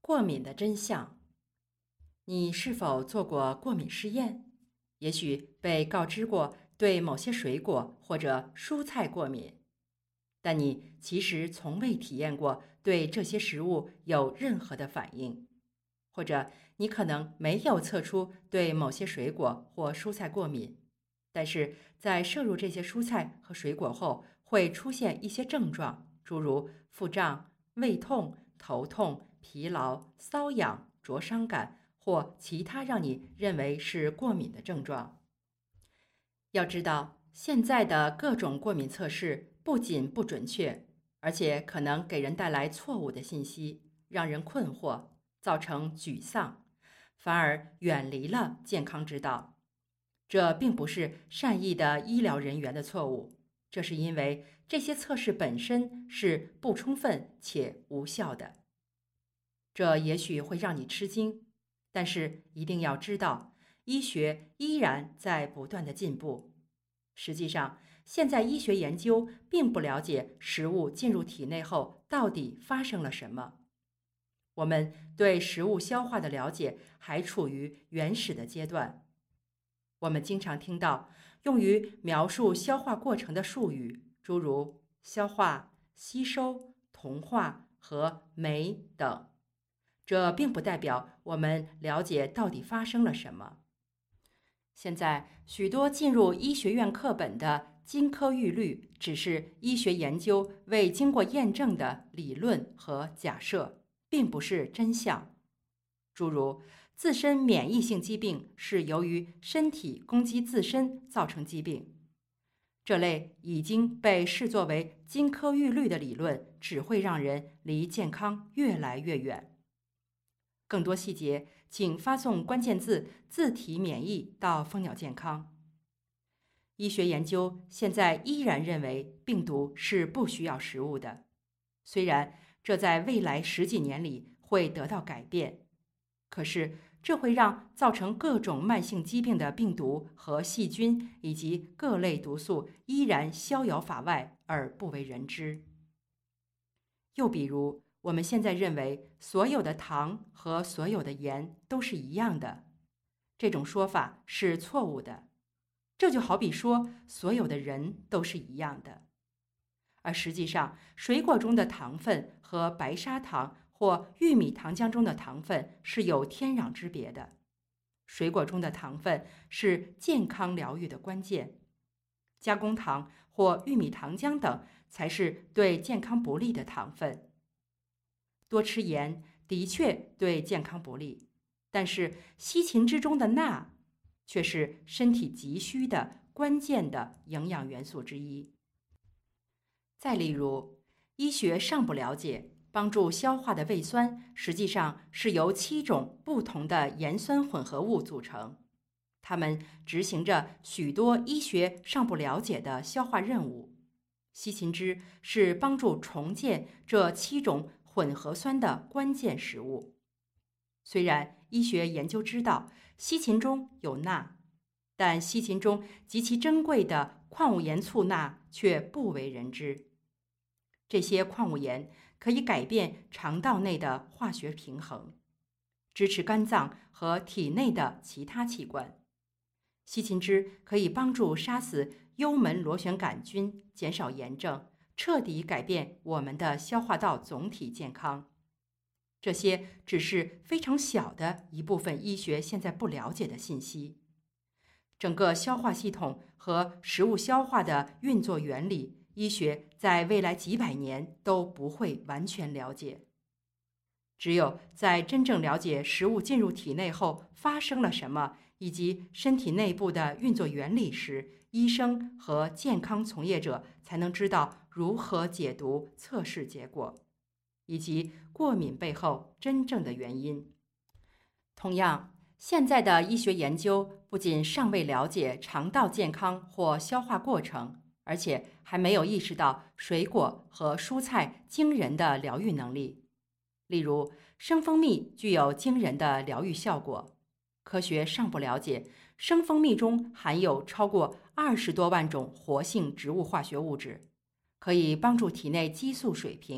过敏的真相。你是否做过过敏试验？也许被告知过对某些水果或者蔬菜过敏，但你其实从未体验过对这些食物有任何的反应，或者你可能没有测出对某些水果或蔬菜过敏，但是在摄入这些蔬菜和水果后会出现一些症状，诸如腹胀、胃痛、头痛、疲劳、瘙痒、灼伤感或其他让你认为是过敏的症状。要知道，现在的各种过敏测试不仅不准确，而且可能给人带来错误的信息，让人困惑，造成沮丧，反而远离了健康之道。这并不是善意的医疗人员的错误，这是因为这些测试本身是不充分且无效的。这也许会让你吃惊，但是一定要知道，医学依然在不断的进步。实际上，现在医学研究并不了解食物进入体内后到底发生了什么。我们对食物消化的了解还处于原始的阶段。我们经常听到用于描述消化过程的术语，诸如消化、吸收、同化和酶等。这并不代表我们了解到底发生了什么。现在，许多进入医学院课本的金科玉律只是医学研究未经过验证的理论和假设，并不是真相。诸如自身免疫性疾病是由于身体攻击自身造成疾病，这类已经被视作为金科玉律的理论，只会让人离健康越来越远。更多细节，请发送关键字“自体免疫”到蜂鸟健康。医学研究现在依然认为病毒是不需要食物的，虽然这在未来10几年里会得到改变，可是这会让造成各种慢性疾病的病毒和细菌以及各类毒素依然逍遥法外而不为人知。又比如，我们现在认为所有的糖和所有的盐都是一样的，这种说法是错误的。这就好比说所有的人都是一样的，而实际上，水果中的糖分和白砂糖或玉米糖浆中的糖分是有天壤之别的。水果中的糖分是健康疗愈的关键，加工糖或玉米糖浆等才是对健康不利的糖分。多吃盐的确对健康不利，但是西芹汁中的钠却是身体急需的关键的营养元素之一。再例如，医学尚不了解帮助消化的胃酸实际上是由7种不同的盐酸混合物组成，它们执行着许多医学尚不了解的消化任务。西芹汁是帮助重建这7种混合酸的关键食物。虽然医学研究知道西芹中有钠，但西芹中极其珍贵的矿物盐醋钠却不为人知。这些矿物盐可以改变肠道内的化学平衡，支持肝脏和体内的其他器官。西芹汁可以帮助杀死幽门螺旋杆菌，减少炎症，彻底改变我们的消化道总体健康。这些只是非常小的一部分医学现在不了解的信息。整个消化系统和食物消化的运作原理，医学在未来几百年都不会完全了解。只有在真正了解食物进入体内后发生了什么，以及身体内部的运作原理时，医生和健康从业者才能知道如何解读测试结果，以及过敏背后真正的原因。同样，现在的医学研究不仅尚未了解肠道健康或消化过程，而且还没有意识到水果和蔬菜惊人的疗愈能力。例如，生蜂蜜具有惊人的疗愈效果。科学尚不了解生蜂蜜中含有超过20多万种活性植物化学物质，可以帮助体内激素水平，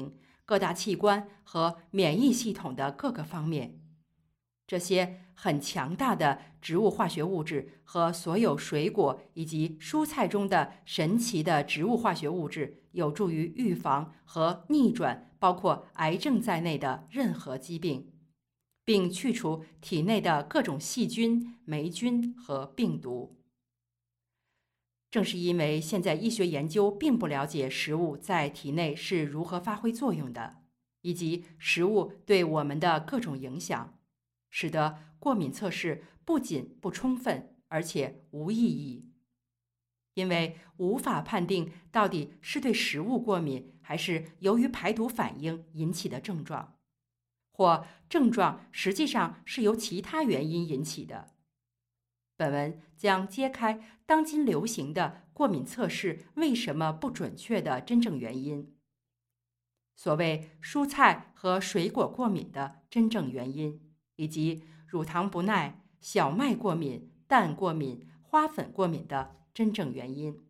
各大器官和免疫系统的各个方面。这些很强大的植物化学物质和所有水果以及蔬菜中的神奇的植物化学物质，有助于预防和逆转包括癌症在内的任何疾病，并去除体内的各种细菌、霉菌和病毒。正是因为现在医学研究并不了解食物在体内是如何发挥作用的，以及食物对我们的各种影响，使得过敏测试不仅不充分，而且无意义。因为无法判定到底是对食物过敏，还是由于排毒反应引起的症状，或症状实际上是由其他原因引起的。本文将揭开当今流行的过敏测试为什么不准确的真正原因，所谓蔬菜和水果过敏的真正原因，以及乳糖不耐、小麦过敏、蛋过敏、花粉过敏的真正原因。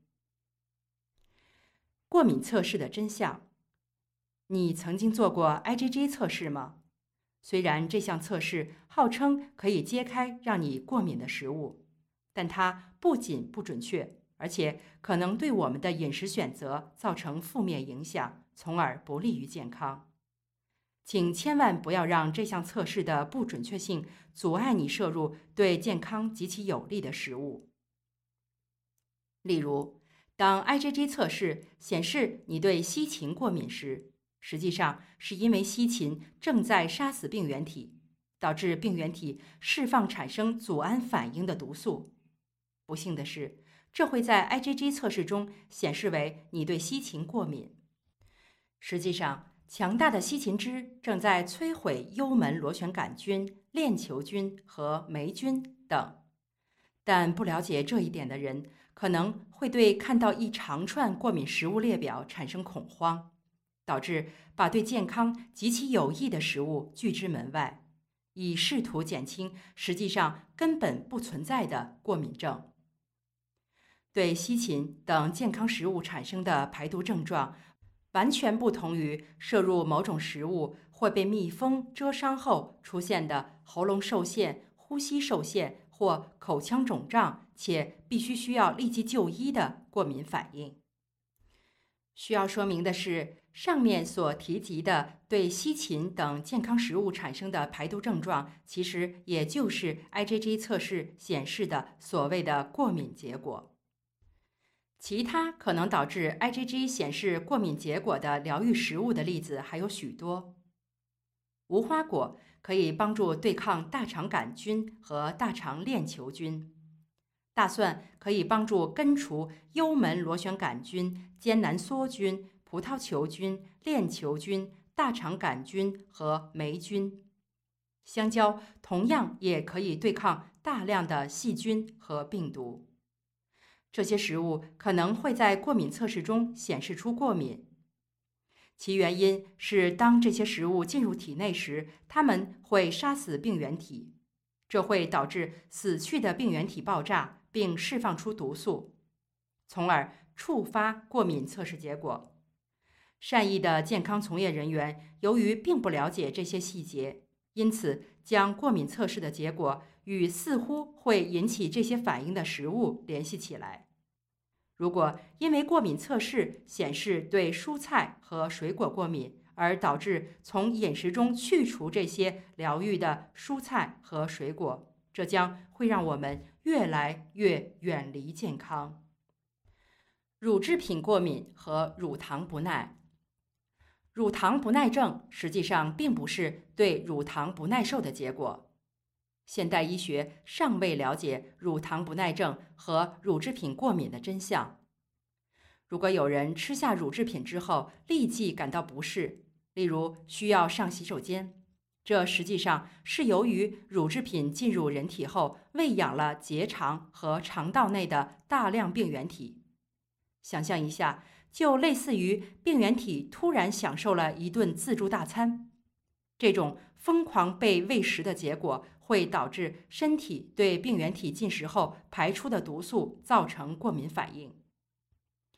过敏测试的真相。你曾经做过 IgG 测试吗？虽然这项测试号称可以揭开让你过敏的食物，但它不仅不准确，而且可能对我们的饮食选择造成负面影响，从而不利于健康。请千万不要让这项测试的不准确性阻碍你摄入对健康极其有利的食物。例如，当 IgG 测试显示你对西芹过敏时，实际上是因为西芹正在杀死病原体，导致病原体释放产生组胺反应的毒素。不幸的是，这会在 IgG 测试中显示为你对西芹过敏。实际上，强大的西芹汁正在摧毁幽门螺旋杆菌、链球菌和霉菌等。但不了解这一点的人，可能会对看到一长串过敏食物列表产生恐慌，导致把对健康极其有益的食物拒之门外，以试图减轻实际上根本不存在的过敏症。对西芹等健康食物产生的排毒症状，完全不同于摄入某种食物会被蜜蜂蛰伤后出现的喉咙受限、呼吸受限或口腔肿胀，且需要立即就医的过敏反应。需要说明的是，上面所提及的对西芹等健康食物产生的排毒症状，其实也就是 IgG 测试显示的所谓的过敏结果。其他可能导致 IgG 显示过敏结果的疗愈食物的例子还有许多。无花果可以帮助对抗大肠杆菌和大肠链球菌。大蒜可以帮助根除幽门螺旋杆菌、艰难梭菌、葡萄球菌、链球菌、大肠杆菌和霉菌。香蕉同样也可以对抗大量的细菌和病毒。这些食物可能会在过敏测试中显示出过敏，其原因是当这些食物进入体内时，它们会杀死病原体，这会导致死去的病原体爆炸并释放出毒素，从而触发过敏测试结果。善意的健康从业人员由于并不了解这些细节，因此将过敏测试的结果与似乎会引起这些反应的食物联系起来。如果因为过敏测试显示对蔬菜和水果过敏，而导致从饮食中去除这些疗愈的蔬菜和水果，这将会让我们越来越远离健康。乳制品过敏和乳糖不耐。乳糖不耐症实际上并不是对乳糖不耐受的结果。现代医学尚未了解乳糖不耐症和乳制品过敏的真相。如果有人吃下乳制品之后立即感到不适，例如需要上洗手间，这实际上是由于乳制品进入人体后喂养了结肠和肠道内的大量病原体。想象一下，就类似于病原体突然享受了一顿自助大餐。这种疯狂被喂食的结果会导致身体对病原体进食后排出的毒素造成过敏反应。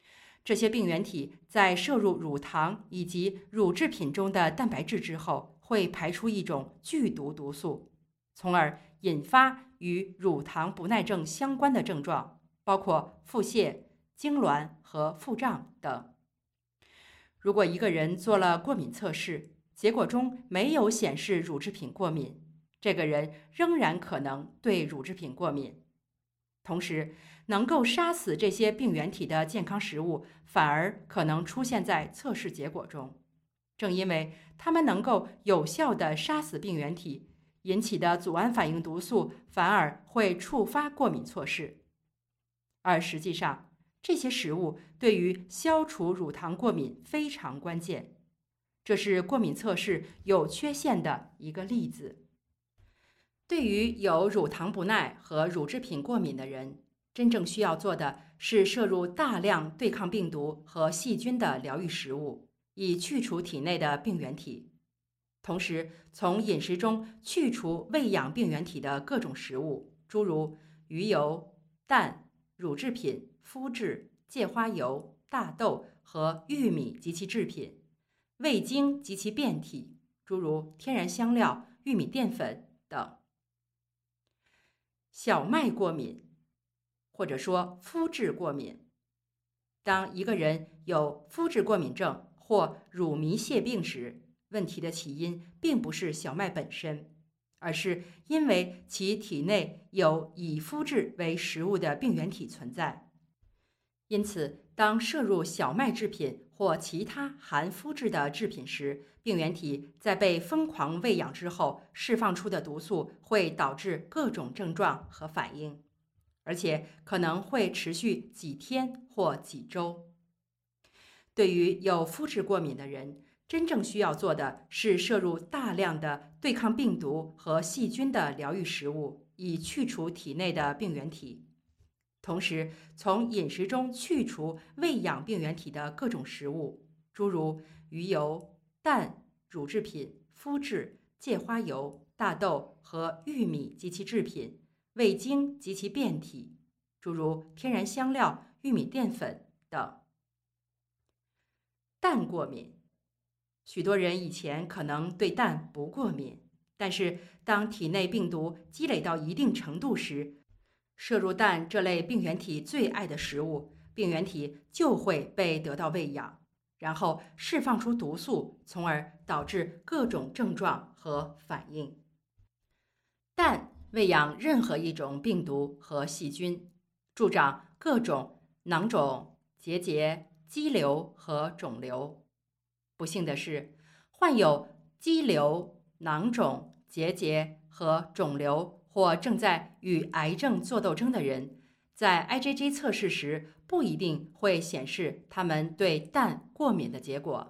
这些病原体在摄入乳糖以及乳制品中的蛋白质之后，会排出一种剧毒毒素，从而引发与乳糖不耐症相关的症状，包括腹泻、痉挛和腹胀等。如果一个人做了过敏测试，结果中没有显示乳制品过敏，这个人仍然可能对乳制品过敏。同时，能够杀死这些病原体的健康食物反而可能出现在测试结果中。正因为它们能够有效地杀死病原体，引起的组胺反应毒素反而会触发过敏测试。而实际上，这些食物对于消除乳糖过敏非常关键，这是过敏测试有缺陷的一个例子。对于有乳糖不耐和乳制品过敏的人，真正需要做的是摄入大量对抗病毒和细菌的疗愈食物，以去除体内的病原体。同时，从饮食中去除喂养病原体的各种食物，诸如鱼油、蛋、乳制品、麸质、芥花油、大豆和玉米及其制品，味精及其变体，诸如天然香料、玉米淀粉等。小麦过敏，或者说麸质过敏。当一个人有麸质过敏症或乳糜泻病时，问题的起因并不是小麦本身，而是因为其体内有以麸质为食物的病原体存在。因此，当摄入小麦制品或其他含麸质的制品时，病原体在被疯狂喂养之后释放出的毒素会导致各种症状和反应，而且可能会持续几天或几周。对于有麸质过敏的人，真正需要做的是摄入大量的对抗病毒和细菌的疗愈食物，以去除体内的病原体。同时，从饮食中去除喂养病原体的各种食物，诸如鱼油、蛋、乳制品、麸质、芥花油、大豆和玉米及其制品，味精及其变体，诸如天然香料、玉米淀粉等。蛋过敏，许多人以前可能对蛋不过敏，但是当体内病毒积累到一定程度时，摄入蛋这类病原体最爱的食物，病原体就会被得到喂养，然后释放出毒素，从而导致各种症状和反应。蛋喂养任何一种病毒和细菌，助长各种囊肿、结节、肌瘤和肿瘤。不幸的是，患有肌瘤、囊肿、结节和肿瘤或正在与癌症作斗争的人，在 IgG 测试时不一定会显示他们对蛋过敏的结果。